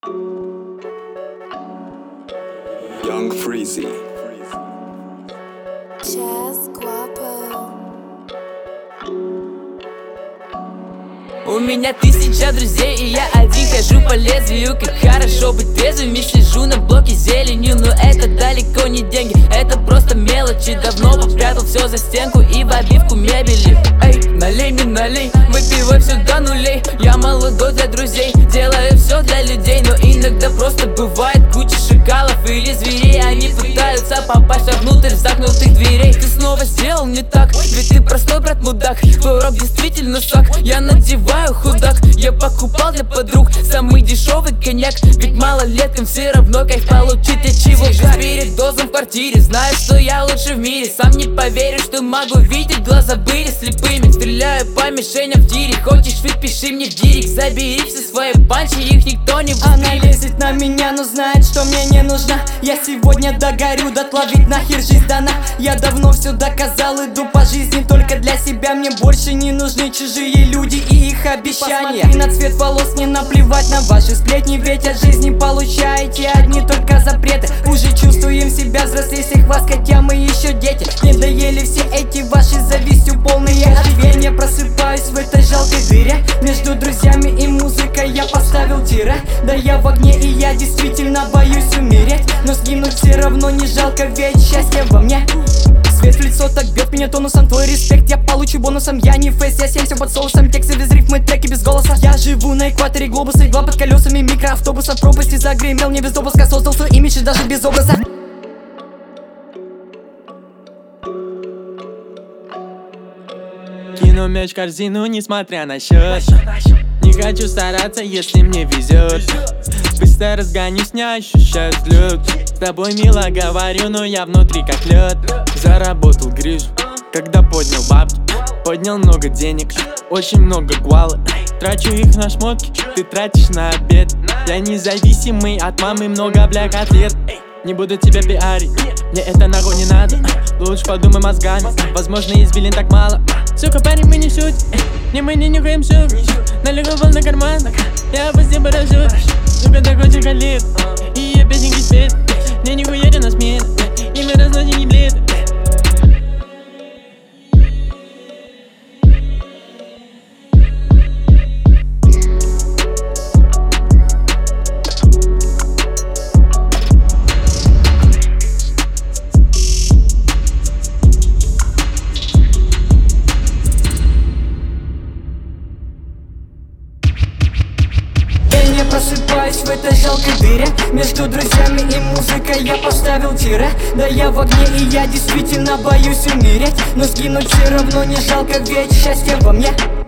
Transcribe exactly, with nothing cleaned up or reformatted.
Young Freezy. Chaz Guapo. У меня тысяча друзей, и я один хожу по лезвию. Как хорошо быть трезвым, и сижу на блоке зеленью. Но это далеко не деньги, это просто мелочи. Давно попрятал все за стенку и в обивку мебели. Эй, налей мне, налей, выпивай все до нулей. Я молодой для друзей, делаю все для людей. Но иногда просто бывает куча шакалов или зверей. Они пытаются попасть внутрь замкнутых дверей. Ты снова сделал не так, ведь ты простой брат мудак. Твой рок действительно сак, я надеваю худак. Я покупал для подруг самый дешевый коньяк, ведь малолеткам все равно кайф получить от чего. С передозом в квартире, знаю, что я лучше в мире. Сам не поверю, что могу видеть, глаза были слепыми. Стреляю по мишеням в тире, хочешь фит, пиши мне в директ. Забери все свои панчи, их никто не воспримет. Она лезет на меня, но знает, что мне не нужна. Я сегодня догорю, дотла, ведь нахер жизнь дана. Я давно все доказал, иду по жизни только для себя. Мне больше не нужны чужие люди и их обещания. Посмотри на цвет волос, не наплевать на ваши сплетни, ведь от жизни получаете одни только запреты. Уже чувствуем себя взрослее всех вас, хотя мы еще дети. Не доели все эти ваши завистью полные оживления. Просыпаюсь в этой жалкой дыре, между друзьями и музыкой я поставил тире. Да я в огне, и я действительно боюсь умереть, но сгинуть все равно не жалко, ведь счастье во мне. Свет в лицо так бьет меня тонусом, твой респект я получу бонусом. Я не фейс, я семься под соусом, тексты без рифмы, треки без голоса. Я живу на экваторе глобуса, игла под колесами микроавтобуса. В пропасти загремел не без допуска, создал свой имидж и даже без образа. Кину мяч в корзину, несмотря на счет. Не хочу стараться, если мне везет. Быстро разгонюсь, не ощущаю взлет. С тобой мило говорю, но я внутри как лед. Заработал грыжу, когда поднял бабки. Поднял много денег, очень много гуала. Трачу их на шмотки, ты тратишь на обед. Я независимый от мамы, много бля котлет. Не буду тебя пиарить, мне это нахуй не надо. Лучше подумай мозгами, возможно извилин так мало. Сука, парень, мы не шутим, не мы не нюхаем шуб. Налегал на карман, я пусти парашют. Сука, так очень халит, и я песенки спит. Мне не хуярю на смене, и мы разносим не блед. Просыпаюсь в этой жалкой дыре, между друзьями и музыкой я поставил тире. Да я в огне, и я действительно боюсь умереть, но сгинуть все равно не жалко, ведь счастье во мне.